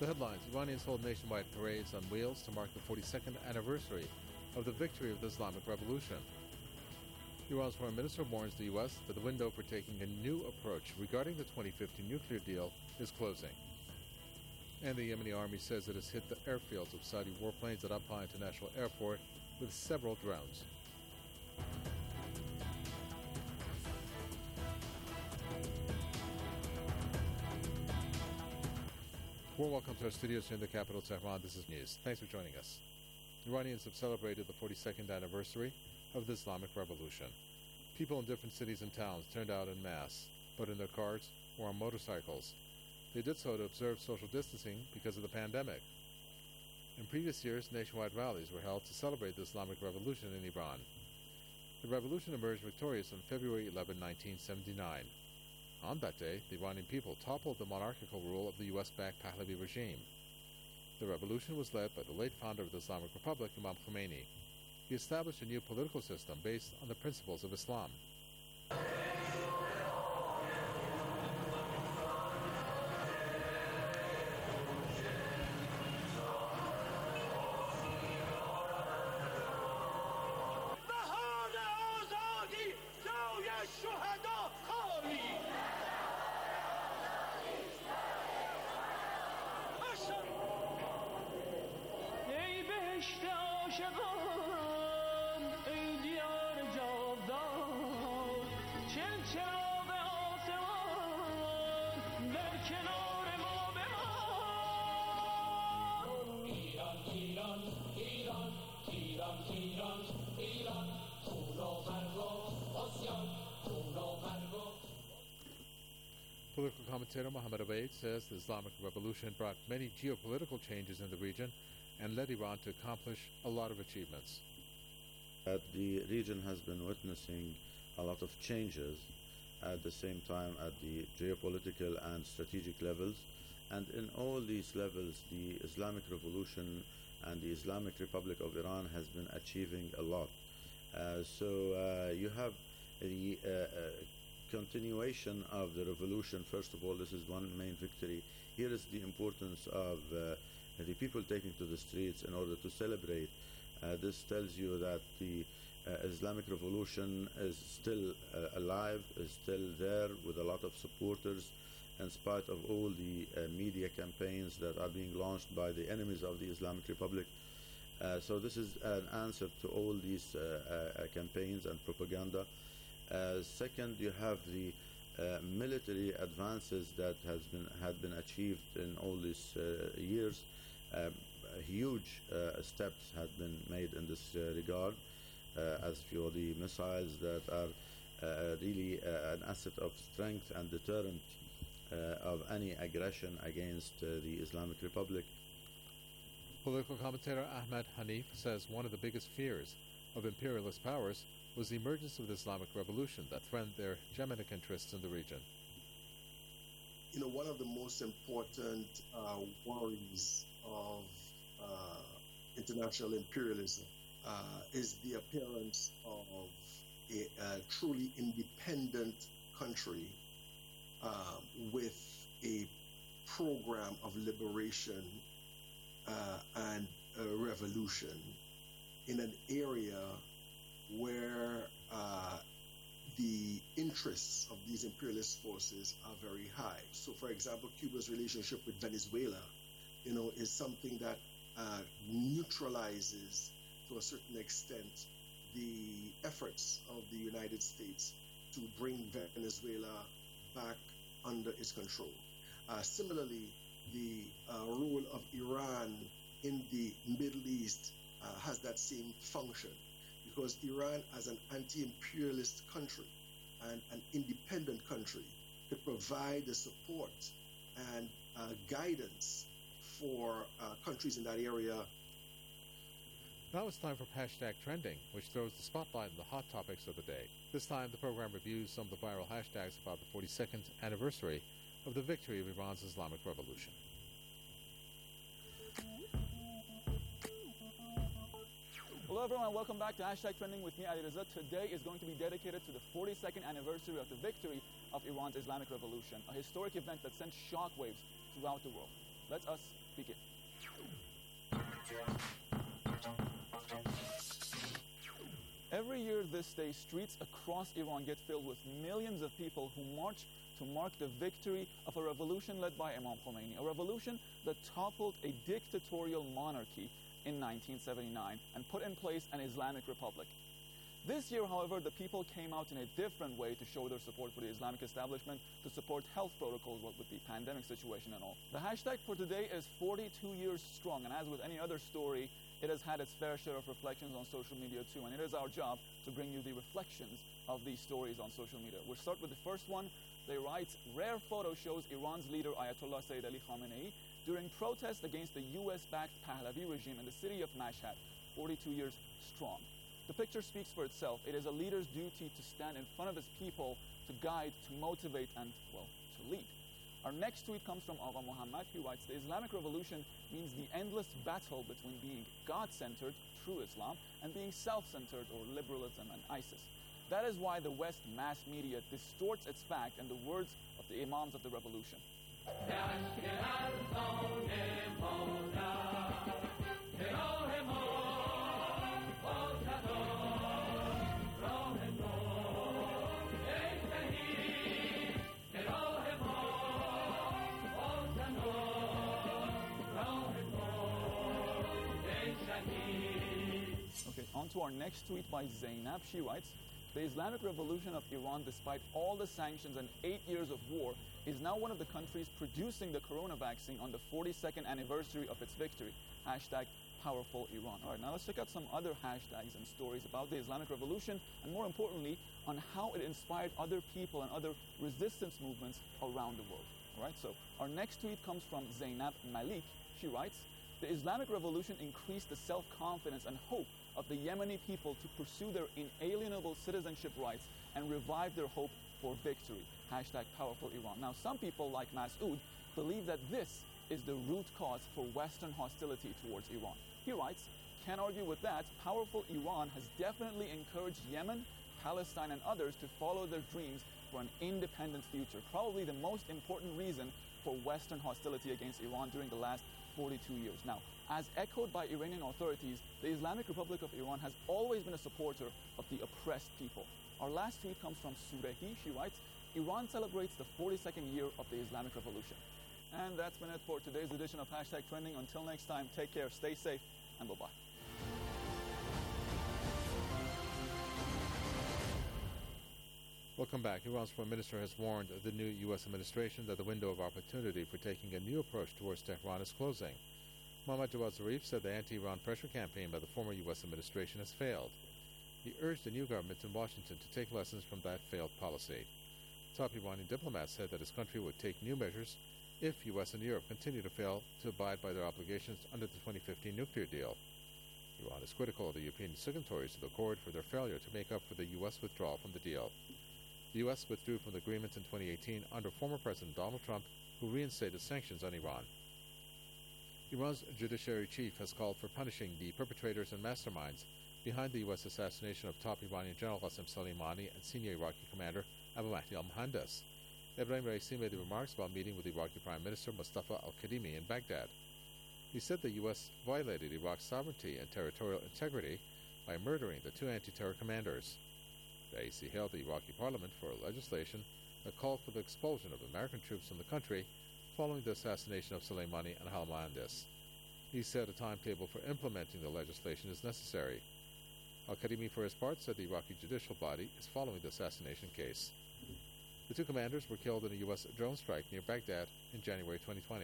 The headlines: Iranians hold nationwide parades on wheels to mark the 42nd anniversary of the victory of the Islamic Revolution. Iran's foreign minister warns the U.S. that the window for taking a new approach regarding the 2015 nuclear deal is closing. And the Yemeni army says it has hit the airfields of Saudi warplanes at Abha International Airport with several drones. Warm welcome to our studios here in the capital, Tehran. This is News. Thanks for joining us. Iranians have celebrated the 42nd anniversary of the Islamic Revolution. People in different cities and towns turned out en masse, but in their cars or on motorcycles. They did so to observe social distancing because of the pandemic. In previous years, nationwide rallies were held to celebrate the Islamic Revolution in Iran. The revolution emerged victorious on February 11, 1979. On that day, the Iranian people toppled the monarchical rule of the U.S.-backed Pahlavi regime. The revolution was led by the late founder of the Islamic Republic, Imam Khomeini. He established a new political system based on the principles of Islam. Political commentator Mohammad Obaid says the Islamic Revolution brought many geopolitical changes in the region and led Iran to accomplish a lot of achievements. The region has been witnessing a lot of changes at the same time at the geopolitical and strategic levels, and in all these levels the Islamic Revolution and the Islamic Republic of Iran has been achieving a lot. So you have the continuation of the revolution. First of all, this is one main victory. Here is the importance of the people taking to the streets in order to celebrate. This tells you that the Islamic Revolution is still alive, is still there with a lot of supporters, in spite of all the media campaigns that are being launched by the enemies of the Islamic Republic. So this is an answer to all these campaigns and propaganda. Second, you have the military advances that had been achieved in all these years. Huge steps have been made in this regard, as for the missiles that are really an asset of strength and deterrent of any aggression against the Islamic Republic. Political commentator Ahmad Hanif says one of the biggest fears of imperialist powers was the emergence of the Islamic Revolution that threatened their hegemonic interests in the region. You know, one of the most important worries of international imperialism is the appearance of a truly independent country with a program of liberation and revolution in an area where the interests of these imperialist forces are very high. So, for example, Cuba's relationship with Venezuela, you know, is something that neutralizes, to a certain extent, the efforts of the United States to bring Venezuela back under its control. Similarly, the role of Iran in the Middle East has that same function, because Iran, as an anti-imperialist country and an independent country, could provide the support and guidance for countries in that area. Now it's time for Hashtag Trending, which throws the spotlight on the hot topics of the day. This time, the program reviews some of the viral hashtags about the 42nd anniversary of the victory of Iran's Islamic Revolution. Hello everyone, welcome back to Hashtag Trending with me, Ali Reza. Today is going to be dedicated to the 42nd anniversary of the victory of Iran's Islamic Revolution, a historic event that sent shockwaves throughout the world. Let us begin. Every year this day, streets across Iran get filled with millions of people who march to mark the victory of a revolution led by Imam Khomeini, a revolution that toppled a dictatorial monarchy in 1979 and put in place an Islamic republic. This year, however, the people came out in a different way to show their support for the Islamic establishment, to support health protocols, what with the pandemic situation and all. The hashtag for today is 42 years strong, and as with any other story, it has had its fair share of reflections on social media too, and it is our job to bring you the reflections of these stories on social media. We'll start with the first one. They write, rare photo shows Iran's leader Ayatollah Sayyid Ali Khamenei during protests against the US-backed Pahlavi regime in the city of Mashhad, 42 years strong. The picture speaks for itself. It is a leader's duty to stand in front of his people, to guide, to motivate, and, well, to lead. Our next tweet comes from Agha Muhammad. He writes, the Islamic Revolution means the endless battle between being God-centered, true Islam, and being self-centered, or liberalism and ISIS. That is why the West mass media distorts its fact and the words of the Imams of the revolution. Okay, on to our next tweet by Zainab. She writes, the Islamic Revolution of Iran, despite all the sanctions and 8 years of war, is now one of the countries producing the corona vaccine on the 42nd anniversary of its victory. Hashtag powerful Iran. All right, now let's check out some other hashtags and stories about the Islamic Revolution, and more importantly, on how it inspired other people and other resistance movements around the world. All right, so our next tweet comes from Zainab Malik. She writes, the Islamic Revolution increased the self-confidence and hope of the Yemeni people to pursue their inalienable citizenship rights and revive their hope for victory. Hashtag powerful Iran. Now, some people like Masood believe that this is the root cause for Western hostility towards Iran. He writes, can't argue with that. Powerful Iran has definitely encouraged Yemen, Palestine, and others to follow their dreams for an independent future. Probably the most important reason for Western hostility against Iran during the last 42 years. Now, as echoed by Iranian authorities, the Islamic Republic of Iran has always been a supporter of the oppressed people. Our last tweet comes from Surehi. She writes, Iran celebrates the 42nd year of the Islamic Revolution. And that's been it for today's edition of Hashtag Trending. Until next time, take care, stay safe, and bye-bye. Welcome back. Iran's foreign minister has warned the new U.S. administration that the window of opportunity for taking a new approach towards Tehran is closing. Mohammad Jawad Zarif said the anti-Iran pressure campaign by the former U.S. administration has failed. He urged the new government in Washington to take lessons from that failed policy. Top Iranian diplomats said that his country would take new measures if U.S. and Europe continue to fail to abide by their obligations under the 2015 nuclear deal. Iran is critical of the European signatories to the accord for their failure to make up for the U.S. withdrawal from the deal. The U.S. withdrew from the agreement in 2018 under former President Donald Trump, who reinstated sanctions on Iran. Iran's judiciary chief has called for punishing the perpetrators and masterminds behind the U.S. assassination of top Iranian General Qasem Soleimani and senior Iraqi commander Abu Mahdi al-Mohandes. Ebrahim Raisi made the remarks while meeting with Iraqi Prime Minister Mustafa al-Kadhimi in Baghdad. He said the U.S. violated Iraq's sovereignty and territorial integrity by murdering the two anti-terror commanders. Raisi hailed the Iraqi parliament for legislation that called for the expulsion of American troops from the country following the assassination of Soleimani and al-Mohandes. He said a timetable for implementing the legislation is necessary. Al-Kadhimi, for his part, said the Iraqi judicial body is following the assassination case. The two commanders were killed in a U.S. drone strike near Baghdad in January 2020.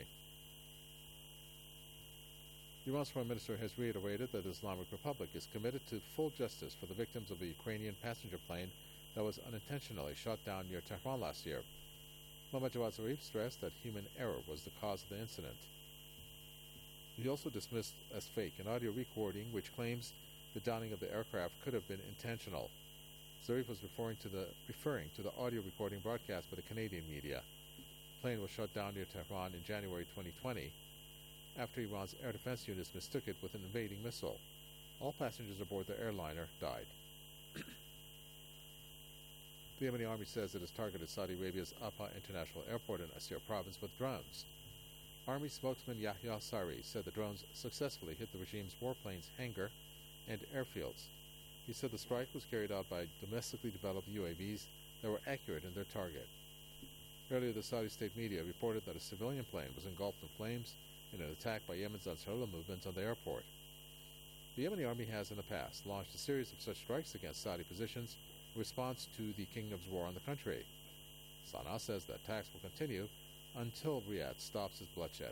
Iran's foreign minister has reiterated that the Islamic Republic is committed to full justice for the victims of a Ukrainian passenger plane that was unintentionally shot down near Tehran last year. Mohammad Jawad Zarif stressed that human error was the cause of the incident. He also dismissed as fake an audio recording which claims the downing of the aircraft could have been intentional. Zarif was referring to the audio recording broadcast by the Canadian media. The plane was shot down near Tehran in January 2020 after Iran's air defense units mistook it with an invading missile. All passengers aboard the airliner died. The Yemeni army says it has targeted Saudi Arabia's Abha International Airport in Asir province with drones. Army spokesman Yahya Sari said the drones successfully hit the regime's warplanes' hangar and airfields. He said the strike was carried out by domestically developed UAVs that were accurate in their target. Earlier, the Saudi state media reported that a civilian plane was engulfed in flames in an attack by Yemen's Ansarullah movement on the airport. The Yemeni army has in the past launched a series of such strikes against Saudi positions in response to the kingdom's war on the country. Sana'a says that attacks will continue until Riyadh stops its bloodshed.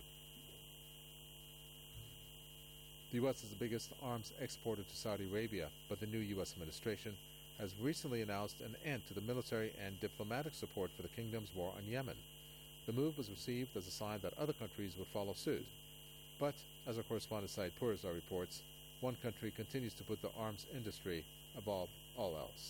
The U.S. is the biggest arms exporter to Saudi Arabia, but the new U.S. administration has recently announced an end to the military and diplomatic support for the kingdom's war on Yemen. The move was received as a sign that other countries would follow suit. But, as our correspondent Said Purzar reports, one country continues to put the arms industry above all else.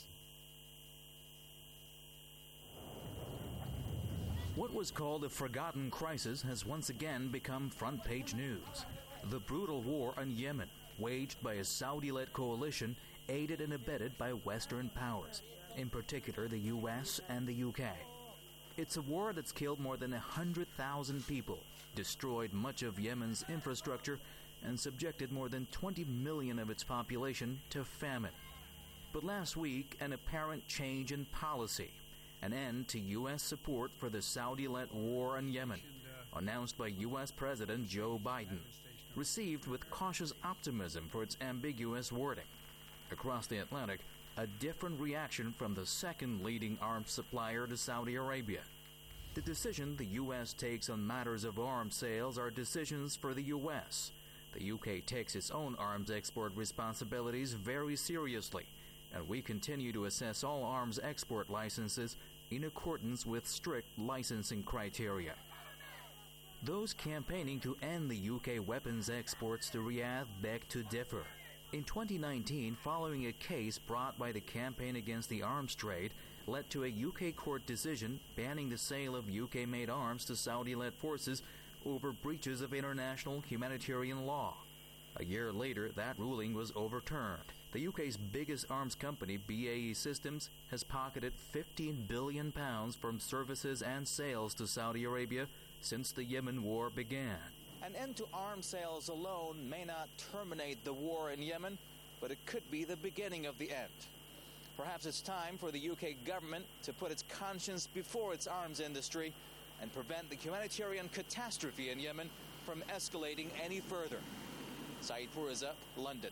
What was called a forgotten crisis has once again become front-page news. The brutal war on Yemen, waged by a Saudi-led coalition aided and abetted by Western powers, in particular the U.S. and the U.K. It's a war that's killed more than 100,000 people, destroyed much of Yemen's infrastructure, and subjected more than 20 million of its population to famine. But last week, an apparent change in policy, an end to U.S. support for the Saudi-led war on Yemen, announced by U.S. President Joe Biden, received with cautious optimism for its ambiguous wording. Across the Atlantic, a different reaction from the second leading arms supplier to Saudi Arabia. The decision the U.S. takes on matters of arms sales are decisions for the U.S. The U.K. takes its own arms export responsibilities very seriously, and we continue to assess all arms export licenses in accordance with strict licensing criteria. Those campaigning to end the UK weapons exports to Riyadh beg to differ. In 2019, following a case brought by the Campaign Against the Arms Trade, led to a UK court decision banning the sale of UK-made arms to Saudi-led forces over breaches of international humanitarian law. A year later, that ruling was overturned. The UK's biggest arms company, BAE Systems, has pocketed £15 billion from services and sales to Saudi Arabia since the Yemen war began. An end to arms sales alone may not terminate the war in Yemen, but it could be the beginning of the end. Perhaps it's time for the UK government to put its conscience before its arms industry and prevent the humanitarian catastrophe in Yemen from escalating any further. Said Purzar, London.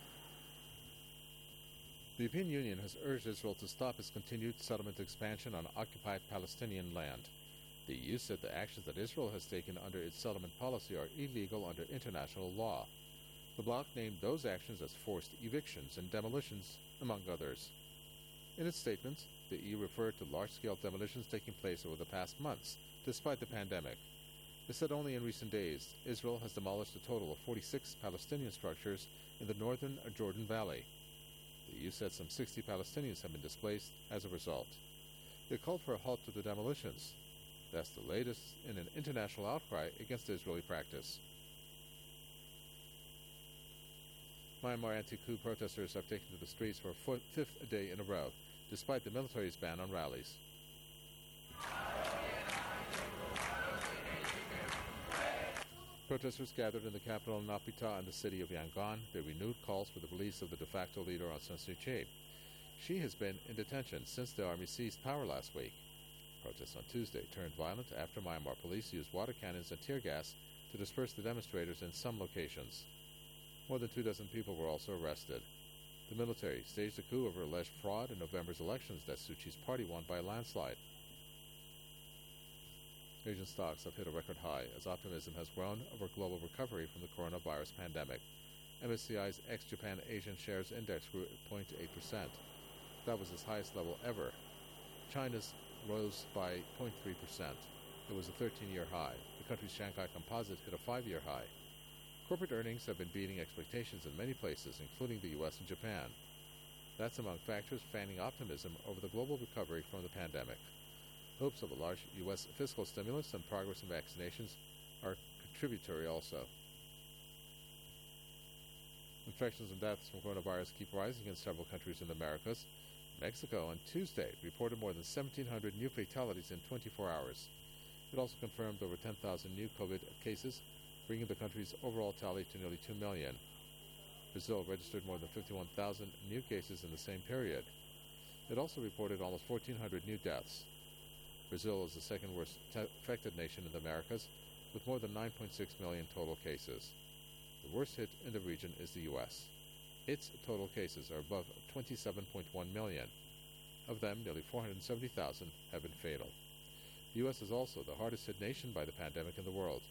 The European Union has urged Israel to stop its continued settlement expansion on occupied Palestinian land. The EU said the actions that Israel has taken under its settlement policy are illegal under international law. The bloc named those actions as forced evictions and demolitions, among others. In its statement, the EU referred to large-scale demolitions taking place over the past months, despite the pandemic. It said only in recent days, Israel has demolished a total of 46 Palestinian structures in the northern Jordan Valley. The EU said some 60 Palestinians have been displaced as a result. It called for a halt to the demolitions. That's the latest in an international outcry against the Israeli practice. Myanmar anti-coup protesters have taken to the streets for a fifth day in a row, despite the military's ban on rallies. Protesters gathered in the capital Naypyidaw and the city of Yangon. They renewed calls for the release of the de facto leader Aung San Suu Kyi. She has been in detention since the army seized power last week. Protests on Tuesday turned violent after Myanmar police used water cannons and tear gas to disperse the demonstrators in some locations. More than 24 people were also arrested. The military staged a coup over alleged fraud in November's elections that Suu Kyi's party won by a landslide. Asian stocks have hit a record high as optimism has grown over global recovery from the coronavirus pandemic. MSCI's ex-Japan Asian Shares Index grew at 0.8%. That was its highest level ever. China's rose by 0.3%. It was a 13-year high. The country's Shanghai Composite hit a 5-year high. Corporate earnings have been beating expectations in many places, including the U.S. and Japan. That's among factors fanning optimism over the global recovery from the pandemic. Hopes of a large U.S. fiscal stimulus and progress in vaccinations are contributory also. Infections and deaths from coronavirus keep rising in several countries in the Americas. Mexico on Tuesday reported more than 1,700 new fatalities in 24 hours. It also confirmed over 10,000 new COVID cases, bringing the country's overall tally to nearly 2 million. Brazil registered more than 51,000 new cases in the same period. It also reported almost 1,400 new deaths. Brazil is the second worst affected nation in the Americas, with more than 9.6 million total cases. The worst hit in the region is the U.S. Its total cases are above 27.1 million. Of them, nearly 470,000 have been fatal. The U.S. is also the hardest hit nation by the pandemic in the world.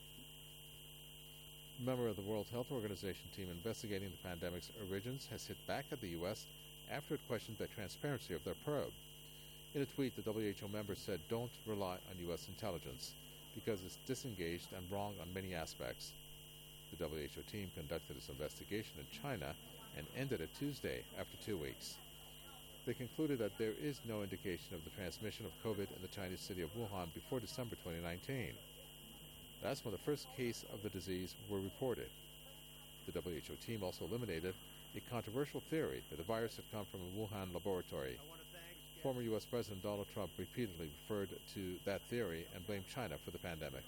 A member of the World Health Organization team investigating the pandemic's origins has hit back at the U.S. after it questioned the transparency of their probe. In a tweet, the WHO member said, "Don't rely on U.S. intelligence, because it's disengaged and wrong on many aspects." The WHO team conducted its investigation in China and ended it Tuesday after 2 weeks. They concluded that there is no indication of the transmission of COVID in the Chinese city of Wuhan before December 2019. That's when the first case of the disease were reported. The WHO team also eliminated a controversial theory that the virus had come from a Wuhan laboratory. Former U.S. President Donald Trump repeatedly referred to that theory and blamed China for the pandemic.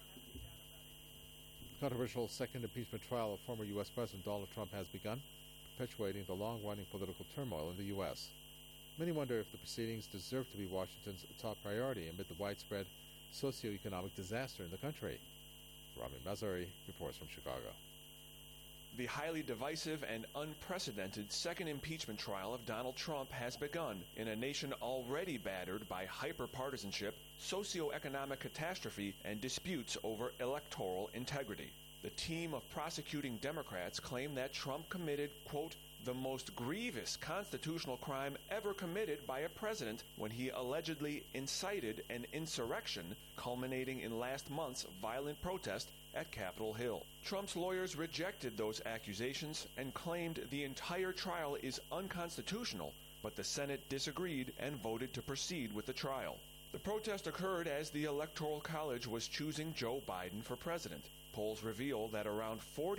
The controversial second impeachment trial of former U.S. President Donald Trump has begun, perpetuating the long-running political turmoil in the U.S. Many wonder if the proceedings deserve to be Washington's top priority amid the widespread socioeconomic disaster in the country. Rami Mazari reports from Chicago. The highly divisive and unprecedented second impeachment trial of Donald Trump has begun in a nation already battered by hyper-partisanship, socioeconomic catastrophe, and disputes over electoral integrity. The team of prosecuting Democrats claim that Trump committed, quote, the most grievous constitutional crime ever committed by a president when he allegedly incited an insurrection culminating in last month's violent protest at Capitol Hill. Trump's lawyers rejected those accusations and claimed the entire trial is unconstitutional, but the Senate disagreed and voted to proceed with the trial. The protest occurred as the Electoral College was choosing Joe Biden for president. Polls reveal that around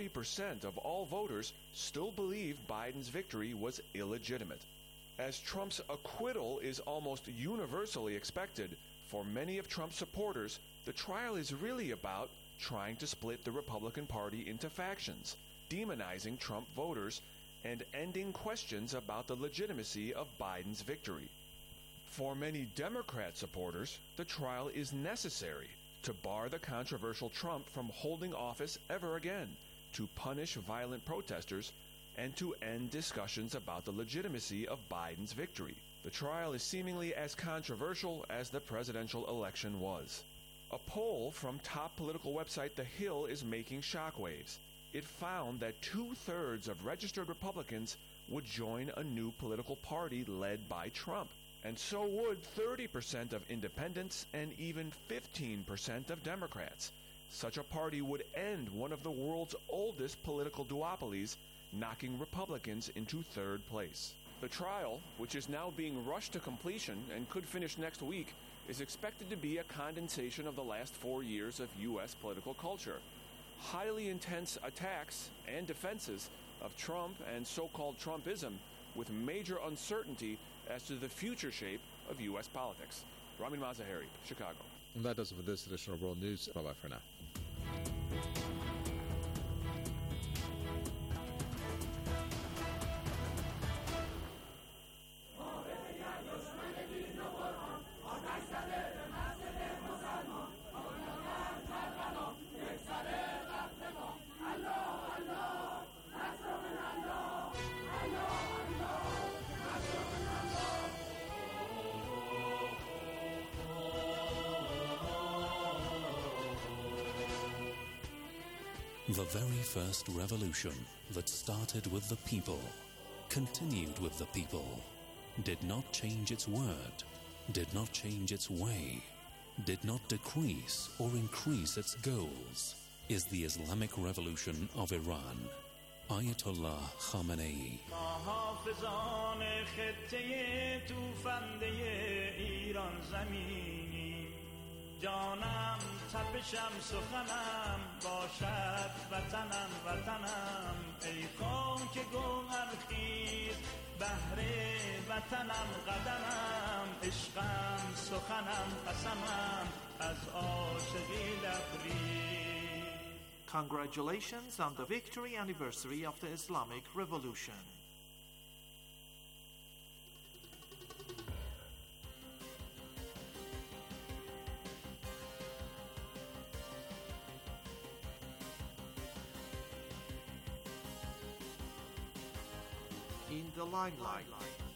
40% of all voters still believe Biden's victory was illegitimate. As Trump's acquittal is almost universally expected, for many of Trump's supporters, the trial is really about trying to split the Republican Party into factions, demonizing Trump voters, and ending questions about the legitimacy of Biden's victory. For many Democrat supporters, the trial is necessary to bar the controversial Trump from holding office ever again, to punish violent protesters, and to end discussions about the legitimacy of Biden's victory. The trial is seemingly as controversial as the presidential election was. A poll from top political website The Hill is making shockwaves. It found that 2/3 of registered Republicans would join a new political party led by Trump. And so would 30% of independents and even 15% of Democrats. Such a party would end one of the world's oldest political duopolies, knocking Republicans into third place. The trial, which is now being rushed to completion and could finish next week, is expected to be a condensation of the last 4 years of U.S. political culture. Highly intense attacks and defenses of Trump and so-called Trumpism, with major uncertainty as to the future shape of U.S. politics. Ramin Mazaheri, Chicago. And that does it for this edition of World News. Bye-bye for now. The very first revolution that started with the people, continued with the people, did not change its word, did not change its way, did not decrease or increase its goals, is the Islamic Revolution of Iran. Ayatollah Khamenei. جانم تپشم سخنم باشد وطنم وطنم ای خاک گوهر خیز بهر وطنم قدمم عشقم سخنم قسمم از عاشقی لبریز. Congratulations on the victory anniversary of the Islamic Revolution. In the limelight.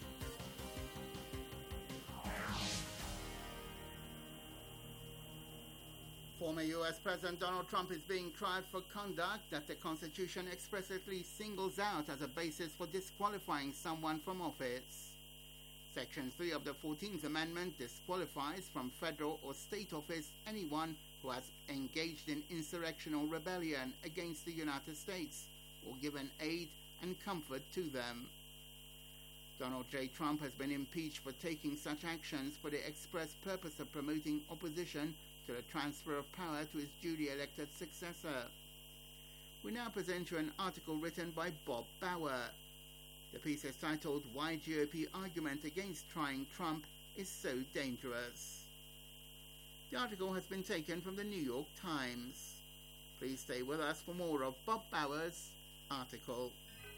Former U.S. President Donald Trump is being tried for conduct that the Constitution explicitly singles out as a basis for disqualifying someone from office. Section 3 of the 14th Amendment disqualifies from federal or state office anyone who has engaged in insurrectional rebellion against the United States or given aid and comfort to them. Donald J. Trump has been impeached for taking such actions for the express purpose of promoting opposition to the transfer of power to his duly elected successor. We now present you an article written by Bob Bauer. The piece is titled "Why GOP Argument Against Trying Trump is So Dangerous." The article has been taken from the New York Times. Please stay with us for more of Bob Bauer's article.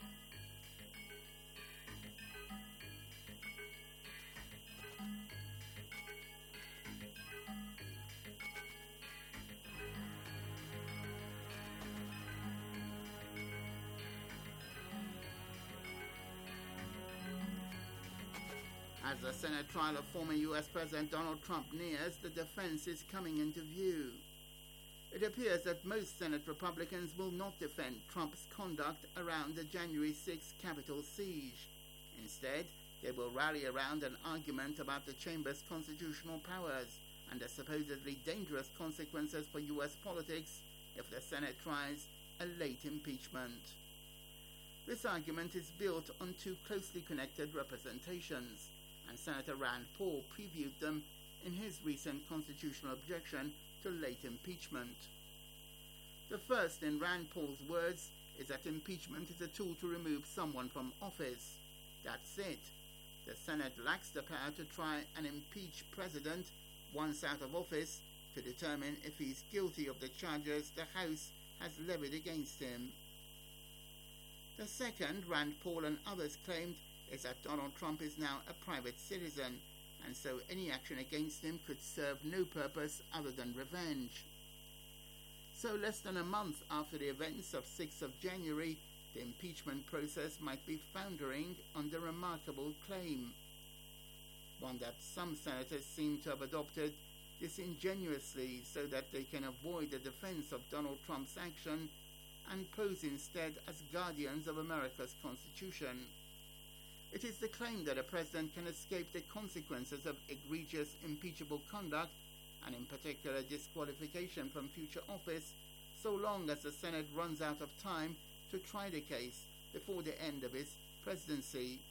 As the Senate trial of former U.S. President Donald Trump nears, the defense is coming into view. It appears that most Senate Republicans will not defend Trump's conduct around the January 6th Capitol siege. Instead, they will rally around an argument about the chamber's constitutional powers and the supposedly dangerous consequences for U.S. politics if the Senate tries a late impeachment. This argument is built on two closely connected representations, and Senator Rand Paul previewed them in his recent constitutional objection to late impeachment. The first, in Rand Paul's words, is that impeachment is a tool to remove someone from office. That's it. The Senate lacks the power to try and impeach president once out of office to determine if he's guilty of the charges the House has levied against him. The second, Rand Paul and others claimed, is that Donald Trump is now a private citizen, and so any action against him could serve no purpose other than revenge. So less than a month after the events of 6th of January, the impeachment process might be foundering on the remarkable claim, one that some senators seem to have adopted disingenuously so that they can avoid the defense of Donald Trump's action and pose instead as guardians of America's Constitution. It is the claim that a president can escape the consequences of egregious impeachable conduct, and in particular disqualification from future office, so long as the Senate runs out of time to try the case before the end of his presidency.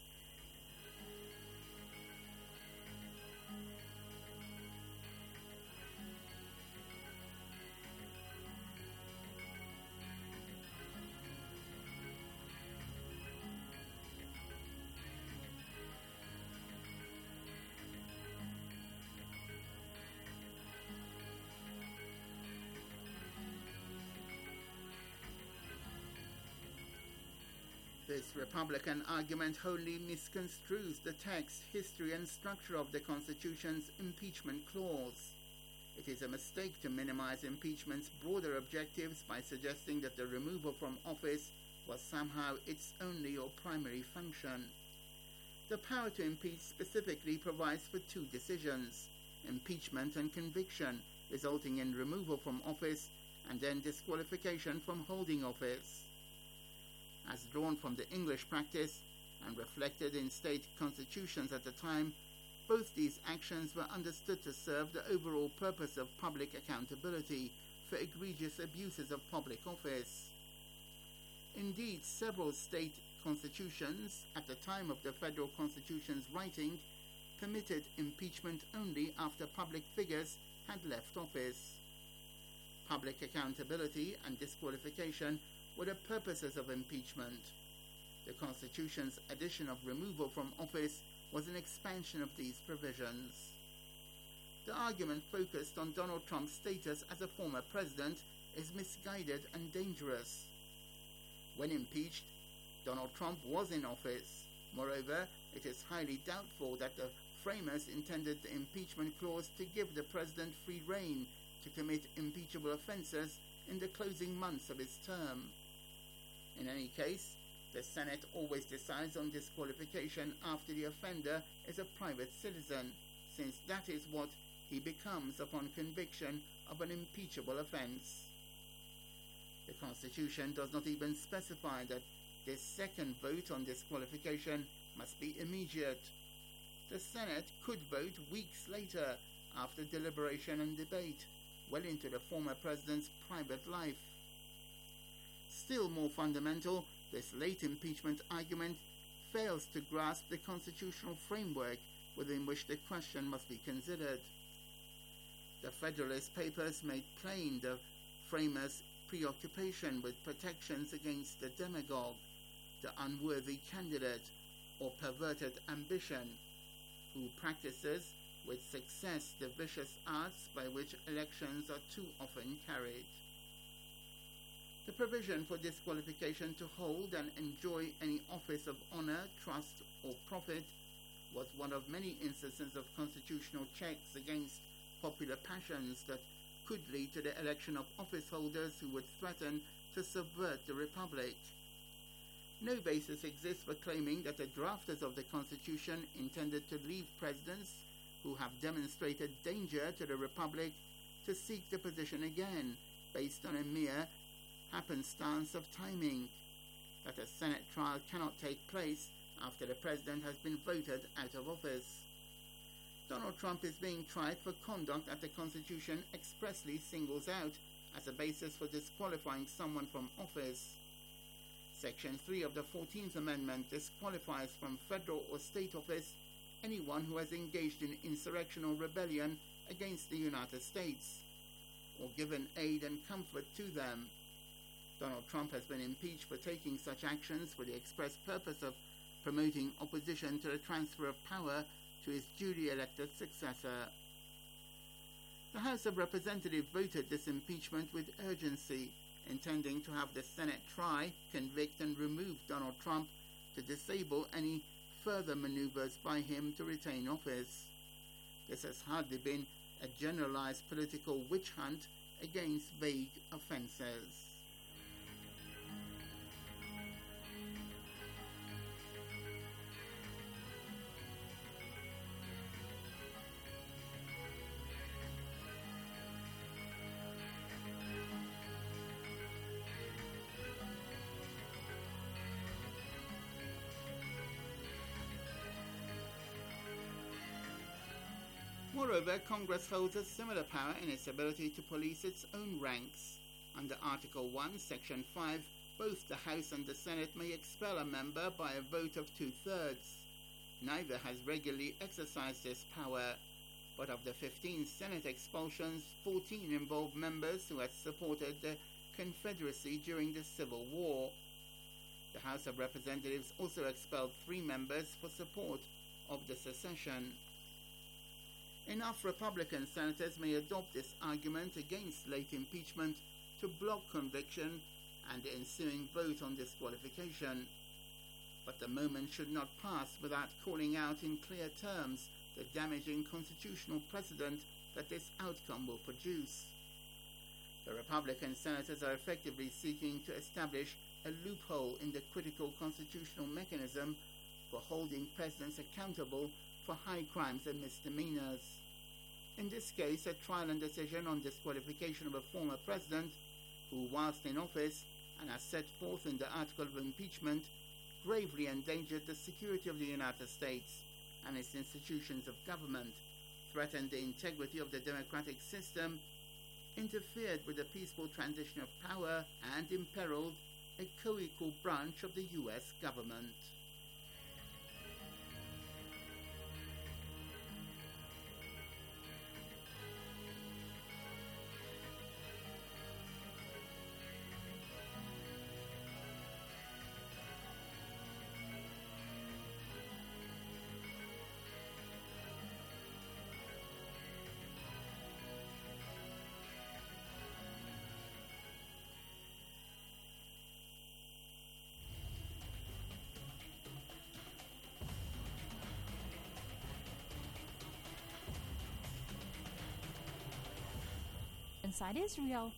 This Republican argument wholly misconstrues the text, history, and structure of the Constitution's impeachment clause. It is a mistake to minimize impeachment's broader objectives by suggesting that the removal from office was somehow its only or primary function. The power to impeach specifically provides for two decisions: impeachment and conviction, resulting in removal from office, and then disqualification from holding office. As drawn from the English practice and reflected in state constitutions at the time, both these actions were understood to serve the overall purpose of public accountability for egregious abuses of public office. Indeed, several state constitutions at the time of the federal constitution's writing permitted impeachment only after public figures had left office. Public accountability and disqualification were the purposes of impeachment. The Constitution's addition of removal from office was an expansion of these provisions. The argument focused on Donald Trump's status as a former president is misguided and dangerous. When impeached, Donald Trump was in office. Moreover, it is highly doubtful that the framers intended the impeachment clause to give the president free rein to commit impeachable offences in the closing months of his term. In any case, the Senate always decides on disqualification after the offender is a private citizen, since that is what he becomes upon conviction of an impeachable offence. The Constitution does not even specify that this second vote on disqualification must be immediate. The Senate could vote weeks later after deliberation and debate, well into the former president's private life. Still more fundamental, this late impeachment argument fails to grasp the constitutional framework within which the question must be considered. The Federalist Papers made plain the framers' preoccupation with protections against the demagogue, the unworthy candidate, or perverted ambition, who practices with success the vicious arts by which elections are too often carried. The provision for disqualification to hold and enjoy any office of honor, trust, or profit was one of many instances of constitutional checks against popular passions that could lead to the election of office holders who would threaten to subvert the Republic. No basis exists for claiming that the drafters of the Constitution intended to leave presidents who have demonstrated danger to the Republic to seek the position again based on a mere happenstance of timing, that a Senate trial cannot take place after the president has been voted out of office. Donald Trump is being tried for conduct that the Constitution expressly singles out as a basis for disqualifying someone from office. Section 3 of the 14th Amendment disqualifies from federal or state office anyone who has engaged in insurrection or rebellion against the United States, or given aid and comfort to them. Donald Trump has been impeached for taking such actions for the express purpose of promoting opposition to the transfer of power to his duly elected successor. The House of Representatives voted this impeachment with urgency, intending to have the Senate try, convict, and remove Donald Trump to disable any further maneuvers by him to retain office. This has hardly been a generalized political witch hunt against vague offenses. Moreover, Congress holds a similar power in its ability to police its own ranks. Under Article 1, Section 5, both the House and the Senate may expel a member by a vote of 2/3. Neither has regularly exercised this power, but of the 15 Senate expulsions, 14 involved members who had supported the Confederacy during the Civil War. The House of Representatives also expelled 3 members for support of the secession. Enough Republican senators may adopt this argument against late impeachment to block conviction and the ensuing vote on disqualification. But the moment should not pass without calling out in clear terms the damaging constitutional precedent that this outcome will produce. The Republican senators are effectively seeking to establish a loophole in the critical constitutional mechanism for holding presidents accountable for high crimes and misdemeanors. In this case, a trial and decision on disqualification of a former president who, whilst in office, and as set forth in the article of impeachment, gravely endangered the security of the United States and its institutions of government, threatened the integrity of the democratic system, interfered with the peaceful transition of power, and imperiled a co-equal branch of the U.S. government. inside Israel.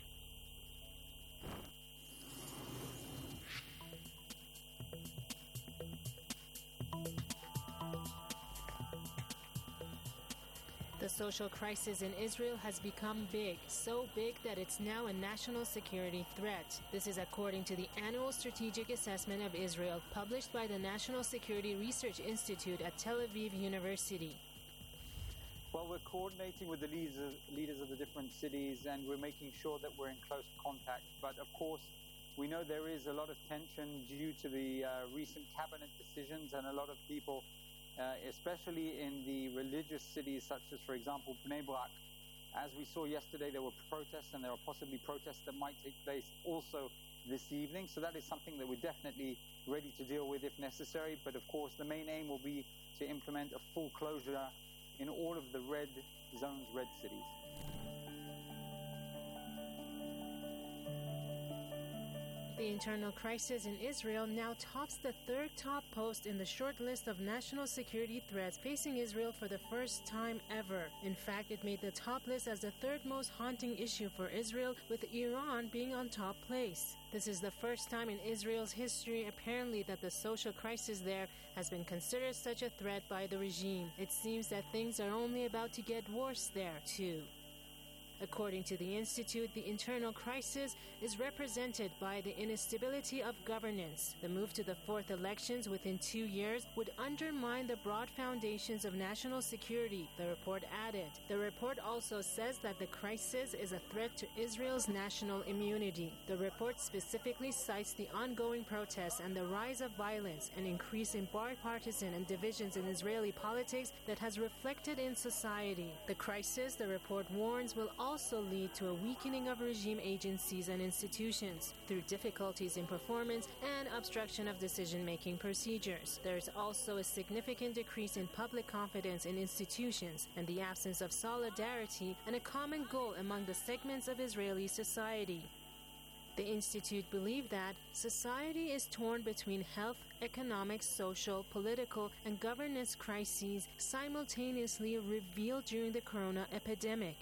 The social crisis in Israel has become big, so big that it's now a national security threat. This is according to the annual strategic assessment of Israel published by the National Security Research Institute at Tel Aviv University. Well, we're coordinating with the leaders of the different cities, and we're making sure that we're in close contact. But of course, we know there is a lot of tension due to the recent cabinet decisions, and a lot of people, especially in the religious cities such as, for example, Bnei Brak. As we saw yesterday, there were protests, and there are possibly protests that might take place also this evening. So that is something that we're definitely ready to deal with if necessary. But of course, the main aim will be to implement a full closure in all of the red zones, red cities. The internal crisis in Israel now tops the third top post in the short list of national security threats facing Israel for the first time ever. In fact, it made the top list as the third most haunting issue for Israel, with Iran being on top place. This is the first time in Israel's history, apparently, that the social crisis there has been considered such a threat by the regime. It seems that things are only about to get worse there, too. According to the Institute, the internal crisis is represented by the instability of governance. The move to the fourth elections within 2 years would undermine the broad foundations of national security, the report added. The report also says that the crisis is a threat to Israel's national immunity. The report specifically cites the ongoing protests and the rise of violence and increase in bipartisan and divisions in Israeli politics that has reflected in society. The crisis, the report warns, will also lead to a weakening of regime agencies and institutions through difficulties in performance and obstruction of decision-making procedures. There is also a significant decrease in public confidence in institutions and the absence of solidarity and a common goal among the segments of Israeli society. The Institute believed that society is torn between health, economic, social, political, and governance crises simultaneously revealed during the corona epidemic.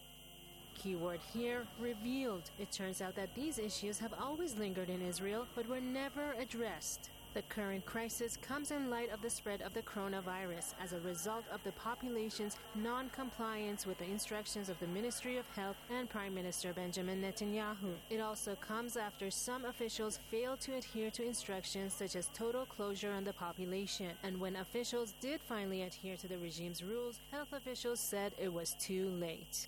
Keyword here, revealed. It turns out that these issues have always lingered in Israel, but were never addressed. The current crisis comes in light of the spread of the coronavirus as a result of the population's non-compliance with the instructions of the Ministry of Health and Prime Minister Benjamin Netanyahu. It also comes after some officials failed to adhere to instructions such as total closure on the population. And when officials did finally adhere to the regime's rules, health officials said it was too late.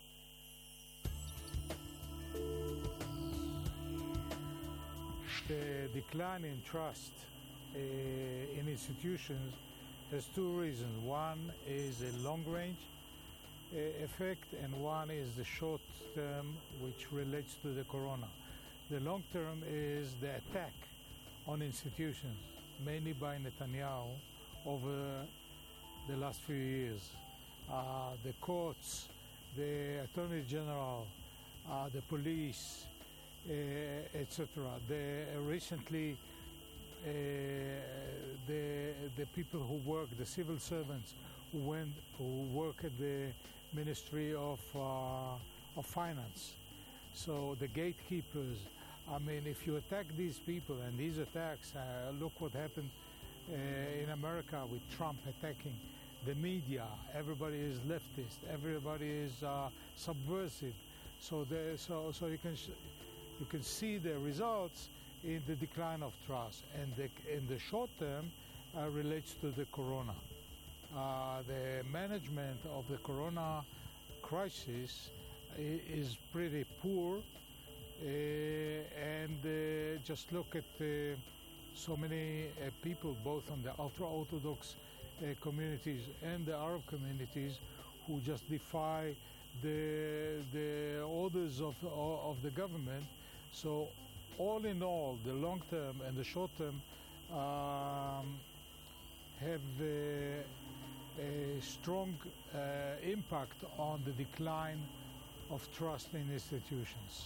The decline in trust in institutions has two reasons. One is a long-range effect, and one is the short-term, which relates to the corona. The long-term is the attack on institutions, mainly by Netanyahu, over the last few years. The courts, the Attorney General, the police, etc. Recently, the people who work, the civil servants who work at the Ministry of Finance. So the gatekeepers. I mean, if you attack these people, and these attacks, look what happened in America with Trump attacking the media. Everybody is leftist. Everybody is subversive. So you can see the results in the decline of trust, and in the short term relates to the corona. The management of the corona crisis is pretty poor, and just look at so many people, both on the ultra-Orthodox communities and the Arab communities, who just defy the orders of the government. So all in all, the long term and the short term have a strong impact on the decline of trust in institutions.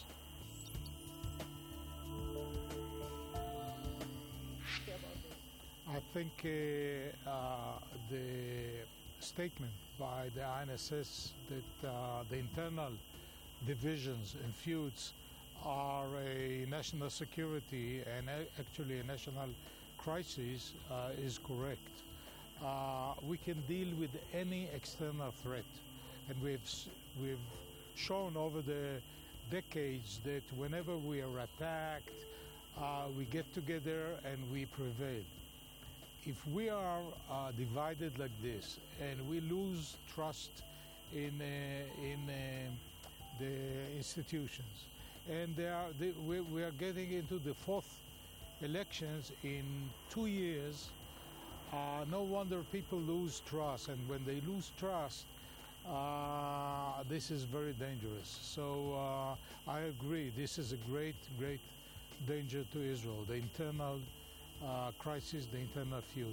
I think the statement by the INSS that the internal divisions and feuds are a national security and actually a national crisis is correct. We can deal with any external threat, and we've shown over the decades that whenever we are attacked, we get together and we prevail. If we are divided like this and we lose trust in the institutions, and we are getting into the fourth elections in 2 years, no wonder people lose trust, and when they lose trust, this is very dangerous. So I agree, this is a great danger to Israel, the internal crisis, the internal feud.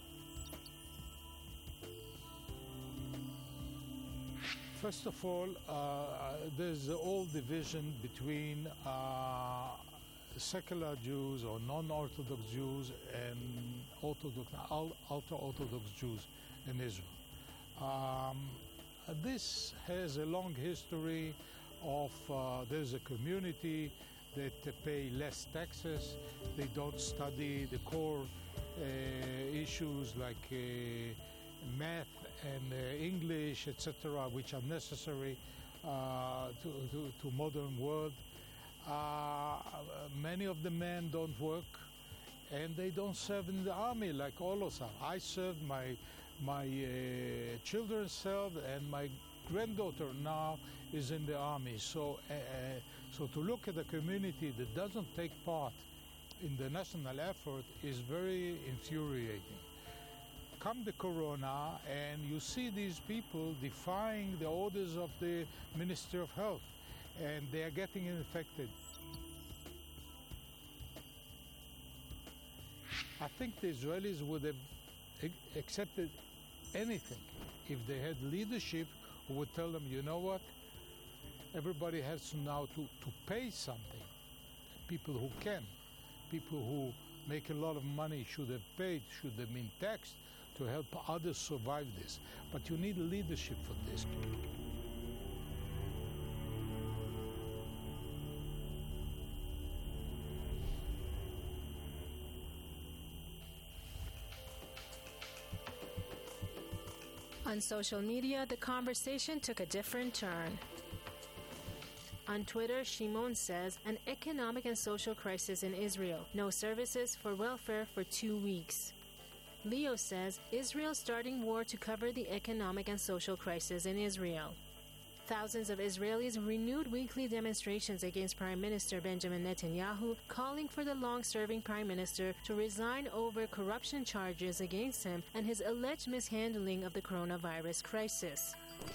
First of all, there's the old division between secular Jews or non-Orthodox Jews and ultra-Orthodox Jews in Israel. This has a long history of, there's a community that pay less taxes, they don't study the core issues like math and English, etc., which are necessary to modern world. Many of the men don't work, and they don't serve in the army like all of us. I served, my children served, and my granddaughter now is in the army. So to look at a community that doesn't take part in the national effort is very infuriating. Come the corona, and you see these people defying the orders of the Ministry of Health, and they are getting infected. I think the Israelis would have accepted anything if they had leadership who would tell them, you know what, everybody has now to pay something. People who can, people who make a lot of money should have paid, should have been taxed to help others survive this. But you need leadership for this. On social media, the conversation took a different turn. On Twitter, Shimon says, an economic and social crisis in Israel. No services for welfare for 2 weeks. Leo says, Israel starting war to cover the economic and social crisis in Israel. Thousands of Israelis renewed weekly demonstrations against Prime Minister Benjamin Netanyahu, calling for the long-serving Prime Minister to resign over corruption charges against him and his alleged mishandling of the coronavirus crisis.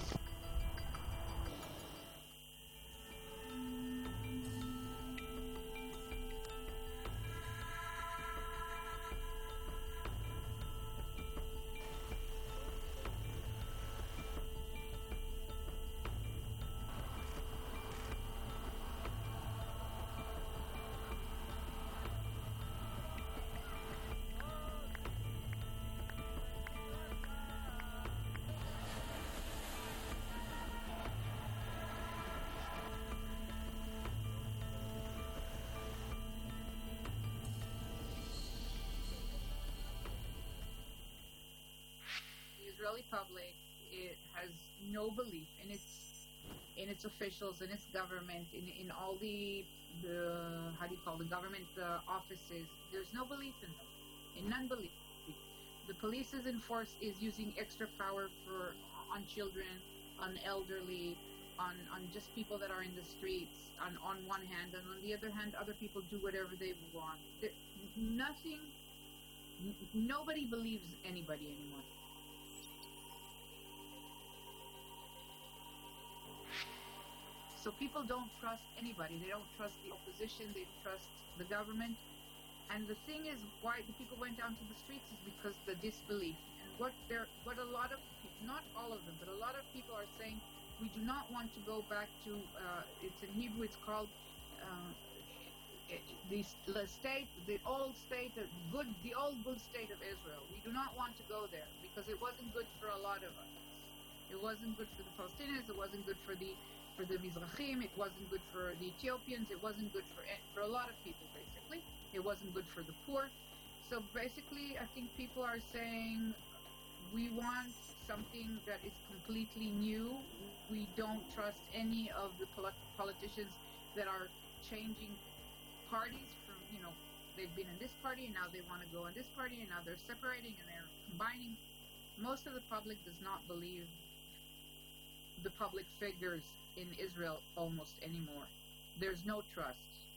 Israeli public has no belief in its officials, in its government, in all the government offices. There's no belief in them, in non-belief. The police is using extra power on children, on elderly, on just people that are in the streets. On one hand, and on the other hand, other people do whatever they want. Nobody believes anybody anymore. So people don't trust anybody. They don't trust the opposition. They don't trust the government. And the thing is, why the people went down to the streets is because the disbelief. And what a lot of, not all of them, but a lot of people are saying, we do not want to go back to, it's in Hebrew, it's called the state, the old state, the old good state of Israel. We do not want to go there because it wasn't good for a lot of us. It wasn't good for the Palestinians. It wasn't good for the for the Mizrahim, it wasn't good for the Ethiopians, it wasn't good for a lot of people, basically. It wasn't good for the poor. So basically, I think people are saying, we want something that is completely new. We don't trust any of the politicians that are changing parties from, they've been in this party and now they want to go in this party and now they're separating and they're combining. Most of the public does not believe the public figures in Israel almost anymore. There's no trust.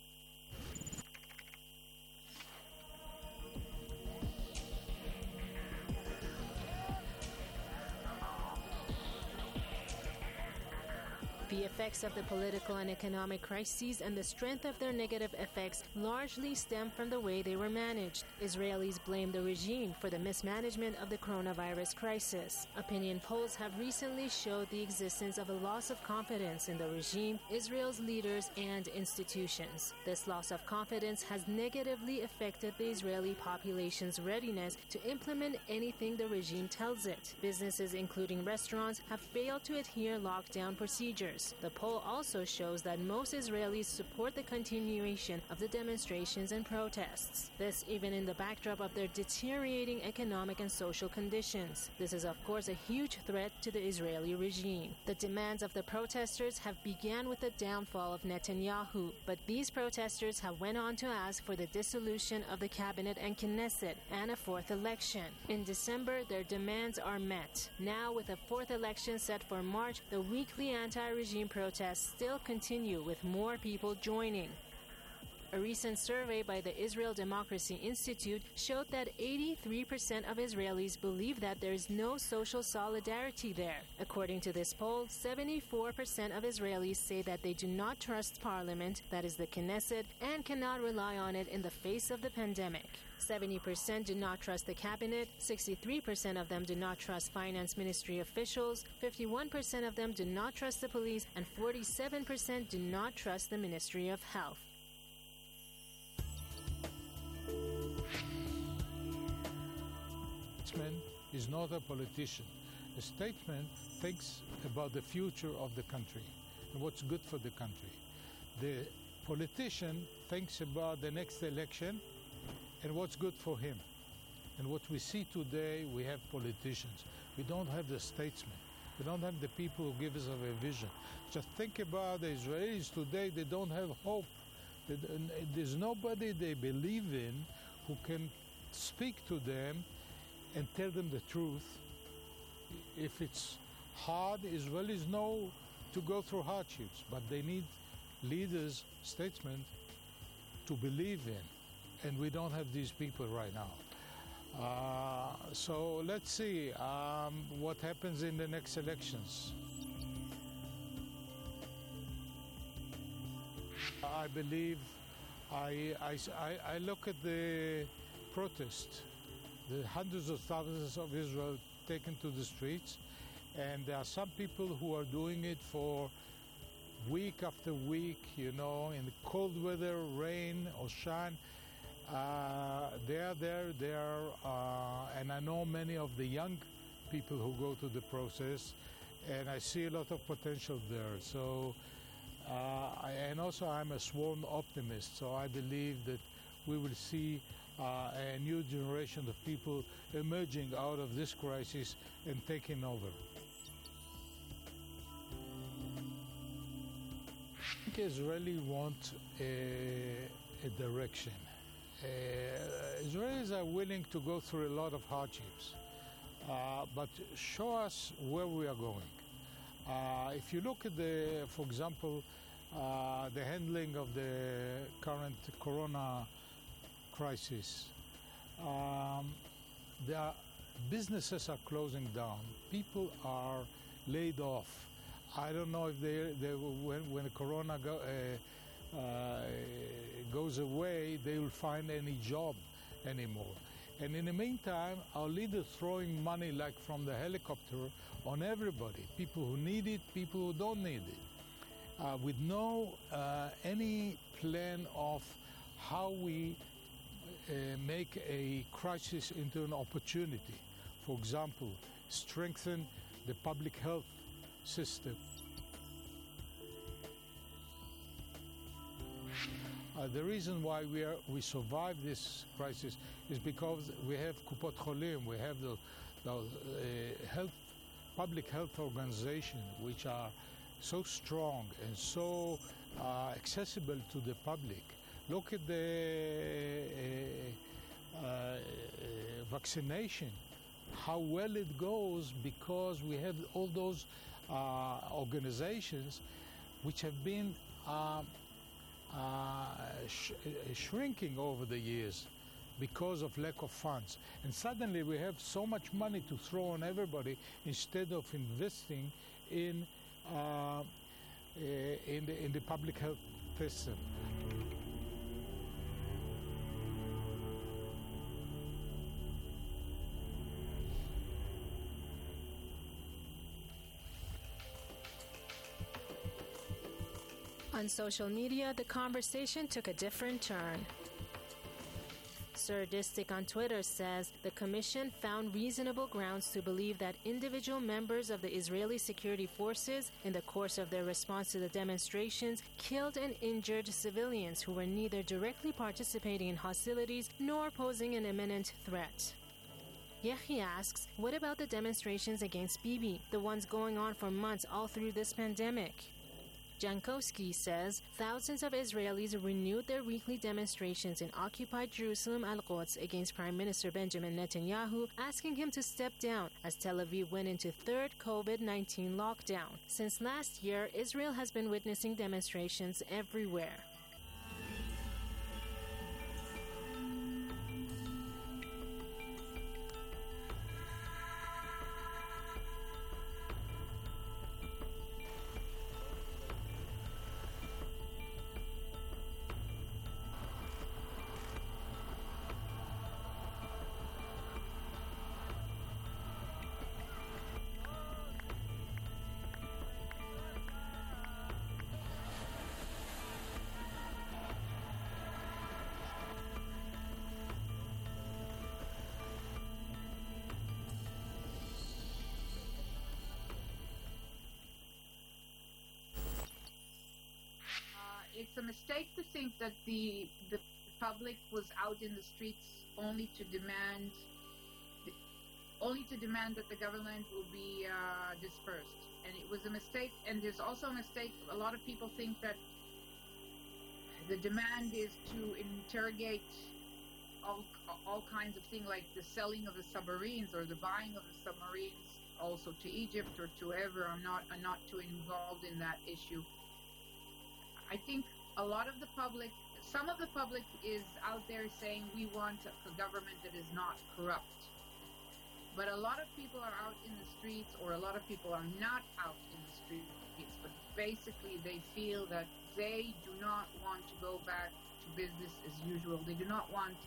The effects of the political and economic crises and the strength of their negative effects largely stem from the way they were managed. Israelis blame the regime for the mismanagement of the coronavirus crisis. Opinion polls have recently showed the existence of a loss of confidence in the regime, Israel's leaders, and institutions. This loss of confidence has negatively affected the Israeli population's readiness to implement anything the regime tells it. Businesses, including restaurants, have failed to adhere lockdown procedures. The poll also shows that most Israelis support the continuation of the demonstrations and protests. This even in the backdrop of their deteriorating economic and social conditions. This is of course a huge threat to the Israeli regime. The demands of the protesters have begun with the downfall of Netanyahu, but these protesters have went on to ask for the dissolution of the cabinet and Knesset and a fourth election. In December, their demands are met. Now, with a fourth election set for March, the weekly anti-regime protests still continue, with more people joining. A recent survey by the Israel Democracy Institute showed that 83% of Israelis believe that there is no social solidarity there. According to this poll, 74% of Israelis say that they do not trust parliament, that is the Knesset, and cannot rely on it in the face of the pandemic. 70% do not trust the cabinet, 63% of them do not trust finance ministry officials, 51% of them do not trust the police, and 47% do not trust the Ministry of Health. A statesman is not a politician. A statesman thinks about the future of the country and what's good for the country. The politician thinks about the next election and what's good for him. And what we see today, we have politicians. We don't have the statesmen. We don't have the people who give us a vision. Just think about the Israelis today. They don't have hope. There's nobody they believe in who can speak to them and tell them the truth. If it's hard, Israelis know to go through hardships, but they need leaders, statesmen, to believe in. And we don't have these people right now. So let's see what happens in the next elections. I believe, I look at the protest, the hundreds of thousands of Israel taken to the streets, and there are some people who are doing it for week after week, you know, in cold weather, rain or shine. They are there, and I know many of the young people who go to the process, and I see a lot of potential there. So, and also I'm a sworn optimist, so I believe that we will see a new generation of people emerging out of this crisis and taking over. I think Israelis want a direction. Israelis are willing to go through a lot of hardships, but show us where we are going. If you look at for example, the handling of the current corona crisis, businesses are closing down. People are laid off. I don't know if when the corona goes away, they will find any job anymore. And in the meantime, our leaders throwing money like from the helicopter on everybody, people who need it, people who don't need it, with no any plan of how we make a crisis into an opportunity. For example, strengthen the public health system. The reason why we survive this crisis is because we have Kupot Cholim, we have the public health organization, which are so strong and so accessible to the public. Look at the vaccination, how well it goes, because we have all those organizations which have been shrinking over the years because of lack of funds. And suddenly we have so much money to throw on everybody instead of investing in the public health system. On social media, the conversation took a different turn. Sir Distic on Twitter says the commission found reasonable grounds to believe that individual members of the Israeli security forces, in the course of their response to the demonstrations, killed and injured civilians who were neither directly participating in hostilities nor posing an imminent threat. Yehi asks, what about the demonstrations against Bibi, the ones going on for months all through this pandemic? Jankowski says thousands of Israelis renewed their weekly demonstrations in occupied Jerusalem Al-Quds against Prime Minister Benjamin Netanyahu, asking him to step down as Tel Aviv went into third COVID-19 lockdown. Since last year, Israel has been witnessing demonstrations everywhere. It's a mistake to think that the public was out in the streets only to demand that the government will be dispersed. And it was a mistake. And there's also a mistake. A lot of people think that the demand is to interrogate all kinds of things, like the selling of the submarines or the buying of the submarines, also to Egypt or to wherever. I'm not too involved in that issue. I think a lot of the public, some of the public is out there saying we want a government that is not corrupt. But a lot of people are out in the streets, or a lot of people are not out in the streets, but basically they feel that they do not want to go back to business as usual. They do not want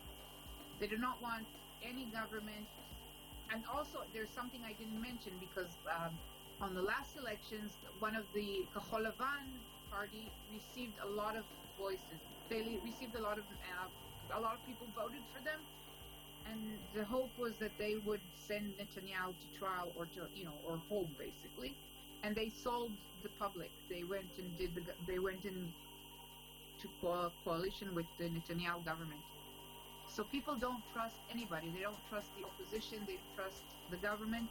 any government. And also there's something I didn't mention, because on the last elections, one of the Kahol Lavan party received a lot of voices. They received a lot of people voted for them, and the hope was that they would send Netanyahu to trial or home, basically. And they sold the public. They went into coalition with the Netanyahu government. So people don't trust anybody. They don't trust the opposition. They don't trust the government.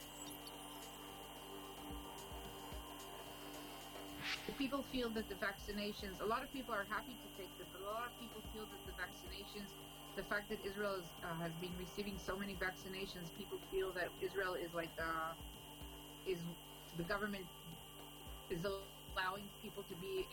People feel that the vaccinations, a lot of people are happy to take them, but a lot of people feel that the vaccinations, the fact that Israel has been receiving so many vaccinations, people feel that Israel is like, the government is allowing people to be,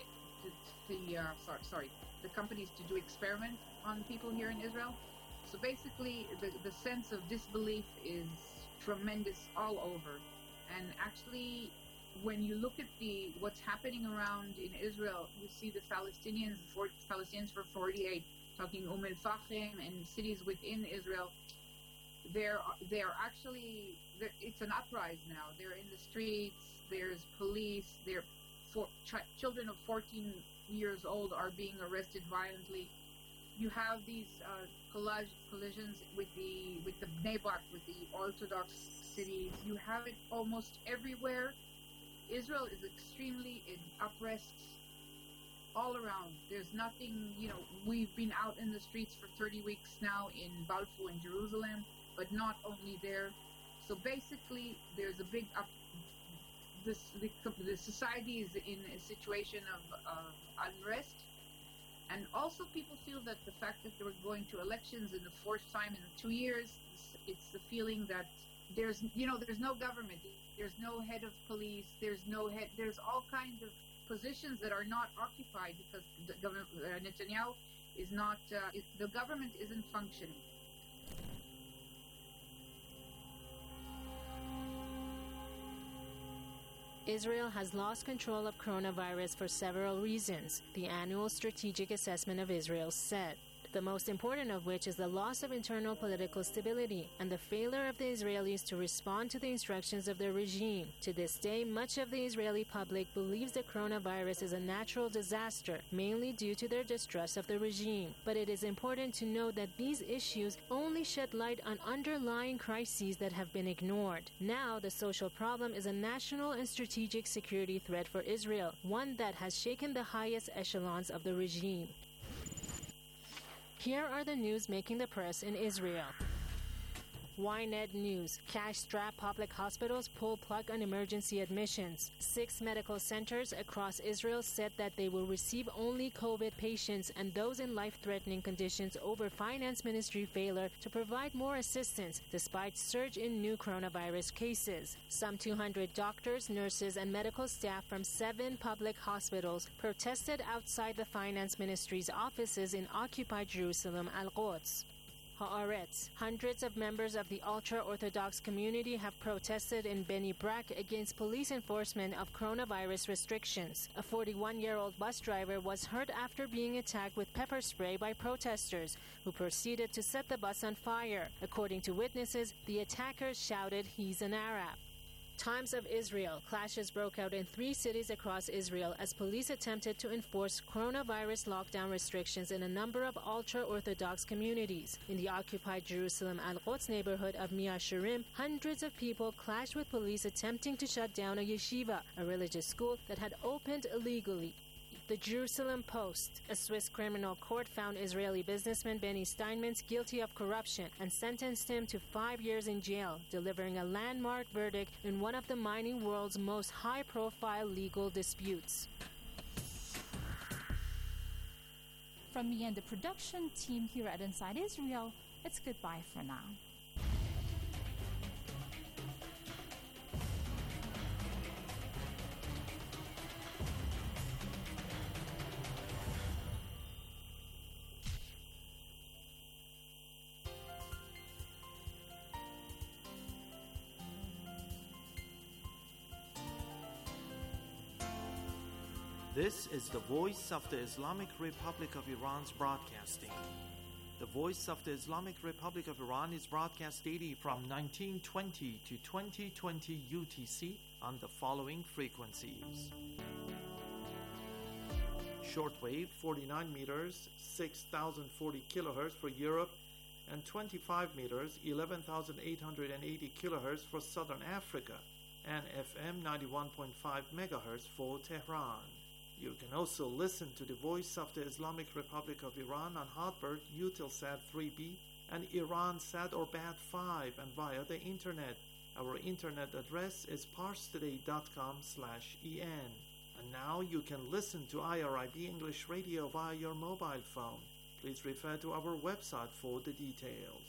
the companies to do experiments on people here in Israel. So basically, the sense of disbelief is tremendous all over. And actually, when you look at what's happening around in Israel, you see the Palestinians for 48, talking Al-Fahim and cities within Israel. They're actually, it's an uprising now. They're in the streets. There's police. Children of 14 years old are being arrested violently. You have these collisions with the Bnei Brak, with the Orthodox cities. You have it almost everywhere. Israel is extremely in unrest, all around. There's nothing, we've been out in the streets for 30 weeks now in Balfour in Jerusalem, but not only there. So basically, there's a big the society is in a situation of unrest. And also people feel that the fact that we're going to elections in the fourth time in 2 years, it's the feeling that there's no government, there's no head of police, there's all kinds of positions that are not occupied because the government, Netanyahu is not, the government isn't functioning. Israel has lost control of coronavirus for several reasons, the annual strategic assessment of Israel said. The most important of which is the loss of internal political stability and the failure of the Israelis to respond to the instructions of the regime. To this day, much of the Israeli public believes the coronavirus is a natural disaster, mainly due to their distrust of the regime. But it is important to note that these issues only shed light on underlying crises that have been ignored. Now, the social problem is a national and strategic security threat for Israel, one that has shaken the highest echelons of the regime. Here are the news making the press in Israel. Ynet News. Cash-strapped public hospitals pull plug on emergency admissions. 6 medical centers across Israel said that they will receive only COVID patients and those in life-threatening conditions over Finance Ministry failure to provide more assistance despite surge in new coronavirus cases. Some 200 doctors, nurses, and medical staff from 7 public hospitals protested outside the Finance Ministry's offices in occupied Jerusalem, Al-Quds. Haaretz. Hundreds of members of the ultra-Orthodox community have protested in Beni Brak against police enforcement of coronavirus restrictions. A 41-year-old bus driver was hurt after being attacked with pepper spray by protesters, who proceeded to set the bus on fire. According to witnesses, the attackers shouted, "He's an Arab." Times of Israel. Clashes broke out in 3 cities across Israel as police attempted to enforce coronavirus lockdown restrictions in a number of ultra-Orthodox communities. In the occupied Jerusalem Al-Quds neighborhood of Mea Shearim, hundreds of people clashed with police attempting to shut down a yeshiva, a religious school that had opened illegally. The Jerusalem Post. A Swiss criminal court found Israeli businessman Benny Steinmetz guilty of corruption and sentenced him to 5 years in jail, delivering a landmark verdict in one of the mining world's most high-profile legal disputes. From me and the production team here at Inside Israel, it's goodbye for now. This is the Voice of the Islamic Republic of Iran's broadcasting. The Voice of the Islamic Republic of Iran is broadcast daily from 1920 to 2020 UTC on the following frequencies. Shortwave 49 meters, 6,040 kilohertz for Europe, and 25 meters, 11,880 kilohertz for Southern Africa, and FM 91.5 megahertz for Tehran. You can also listen to the Voice of the Islamic Republic of Iran on Hotbird, Eutelsat 3B, and Iransat or BAT5, and via the internet. Our internet address is parstoday.com/en. And now you can listen to IRIB English Radio via your mobile phone. Please refer to our website for the details.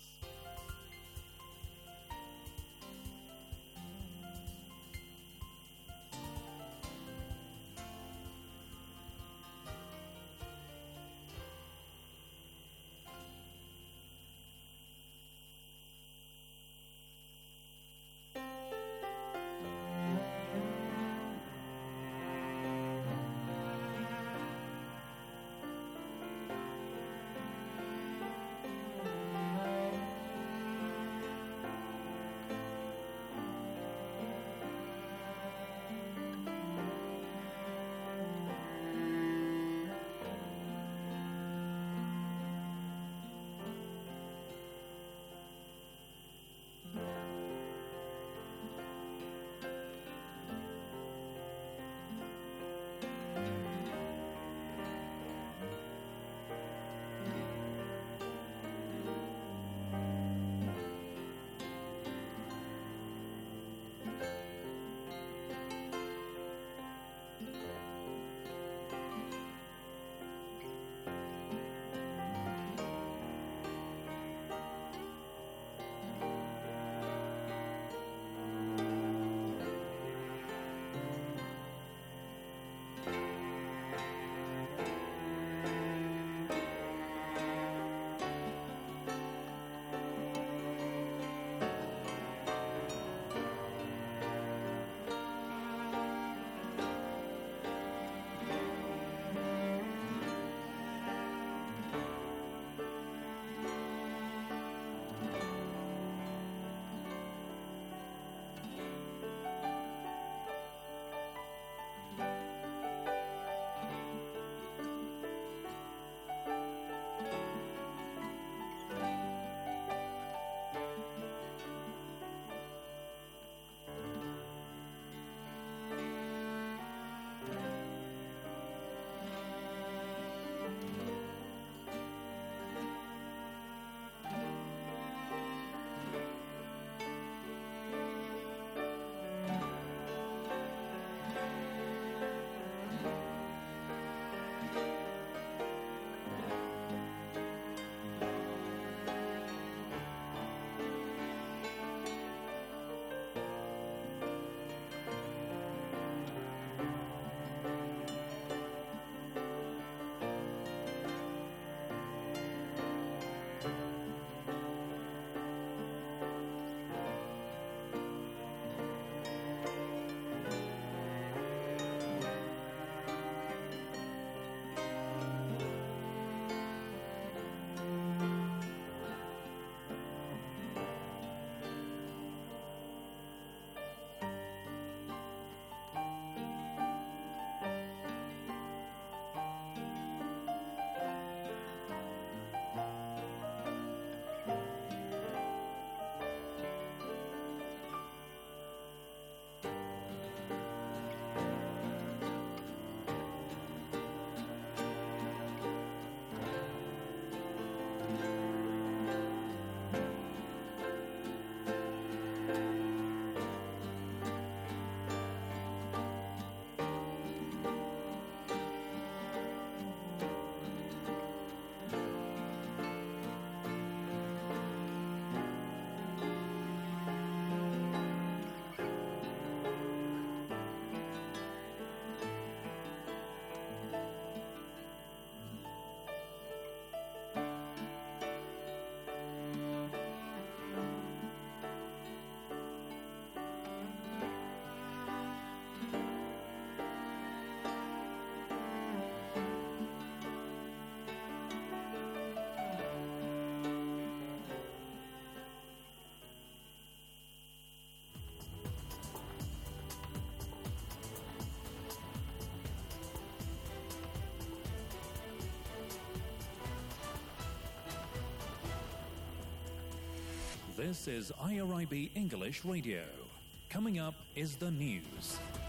This is IRIB English Radio. Coming up is the news.